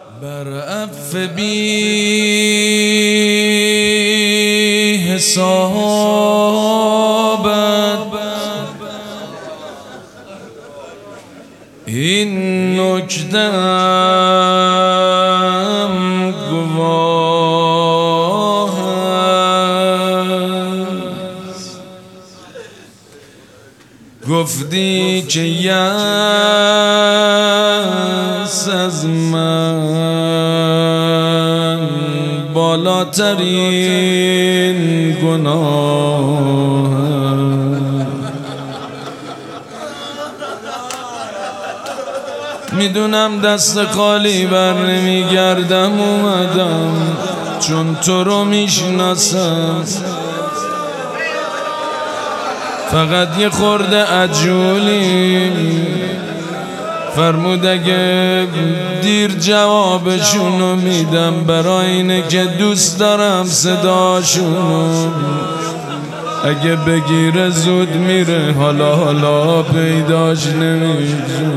بر عفو بی حسابت این نکته‌ام گواه است. گفتی که یأس از من بالاترین گناه میدونم دست خالی بر نمیگردم اومدم چون تو رو میشناسم فقط یه خورده عجولی فرمود اگه دیر جوابشونو میدم برای اینه که دوست دارم صداشونو اگه بگیره زود میره حالا پیداش نمیشه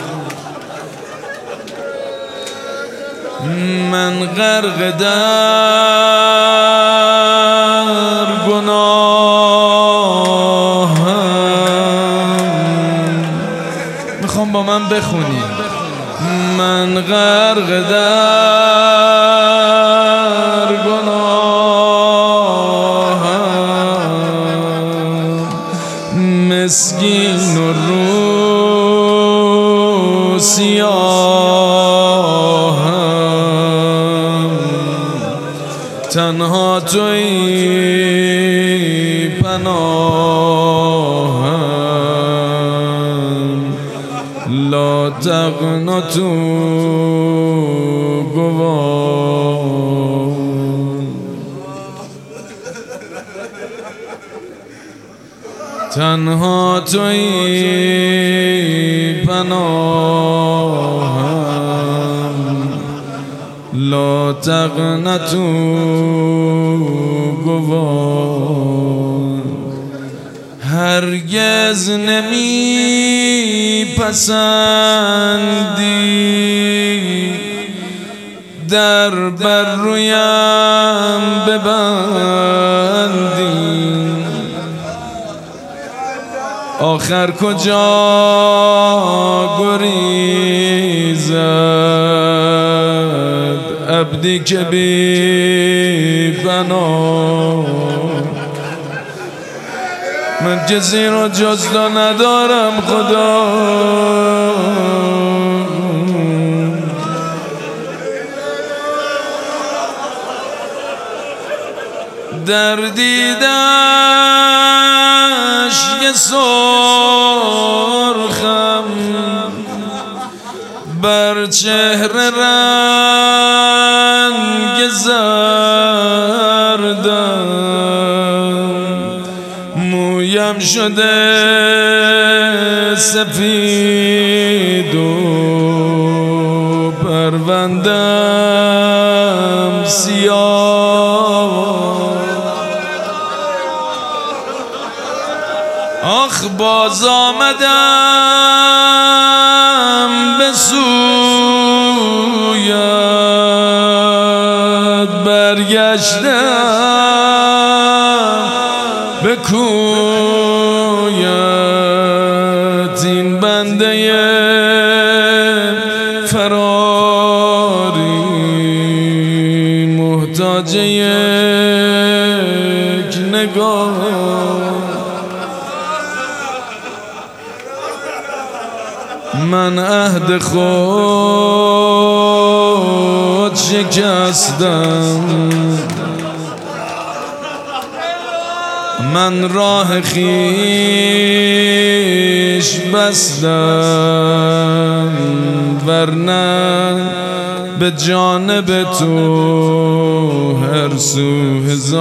من غرق در گناهم میخوام با من بخونی من غرق در گناهم مسکین و رو سیاهم تنها توی پناهم لا تقنطوا گواه تنها توی پناهم لا تقنطوا گواه هرگز نمی پسندی در بر رویم ببندی آخر کجا گریزد عبدی که بی پناه من کسی رو جز تو ندارم خدا در دیدش یه سرخم بر چهره رنگ زردم مویم شده سفید و پروندم سیاه آخ باز آمدم به سویت برگشتم به کویت این بنده فراری محتاج یک نگاه من عهد خود شکستم من راه خویش بستم ورنه به جانب تو هر سو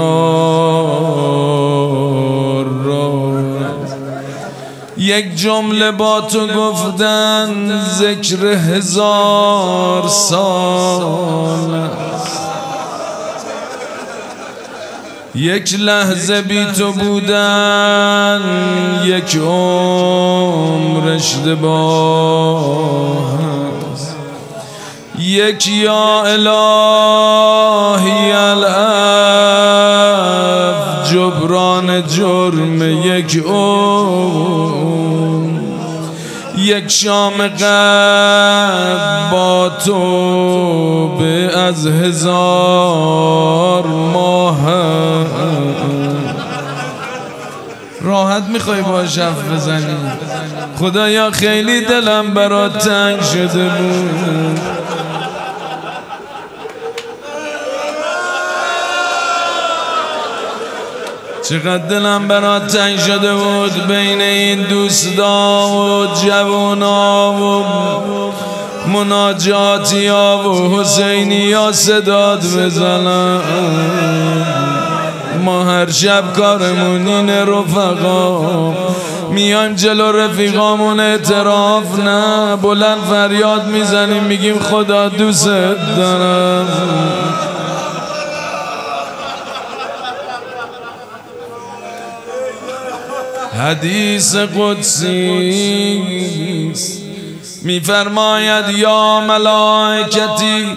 هزار راه یک جمله با تو گفتن ذکر هزار سال است یک لحظه بی تو بودن یک عمر اشتباه است یک یا الهی العفو جبران جرم یک یک شام قلب با توبه از 1000 ماه. راحت میخوای باش حرف بزنی؟ خدایا خیلی دلم برات تنگ شده بود. چقدر دلم برات تنگ شده بود بین این دوستا و جوونا و مناجاتیا و حسینیا صدات بزنم. ما هر شب کارمون اینه رفقا، میایم جلو رفیقامون اعتراف نه بلند فریاد میزنیم میگیم خدا دوست دارم. حدیث قدسی میفرماید یا ملائکتی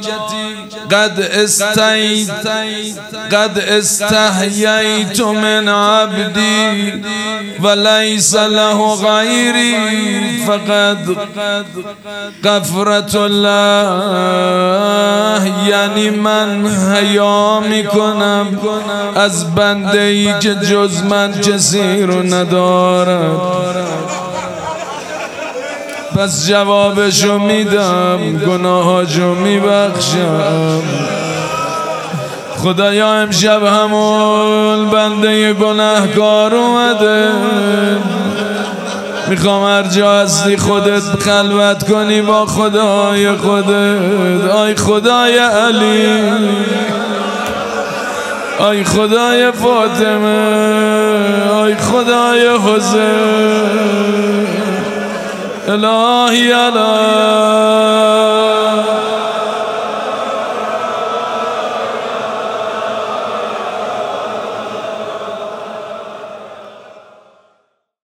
قد استحییت من عبدی ولیس له غیری فقد غفرت الله. یعنی من حیا میکنم از بنده ای که جز من کسی رو ندارد، پس جوابشو میدم گناهاشو میبخشم. خدایا امشب همون بنده گناهکار اومده، میخوام هر جا هستی خودت خلوت کنی با خدای خودت. آی خدای علی، آی خدای فاطمه، آی خدای حسین، الهی الهی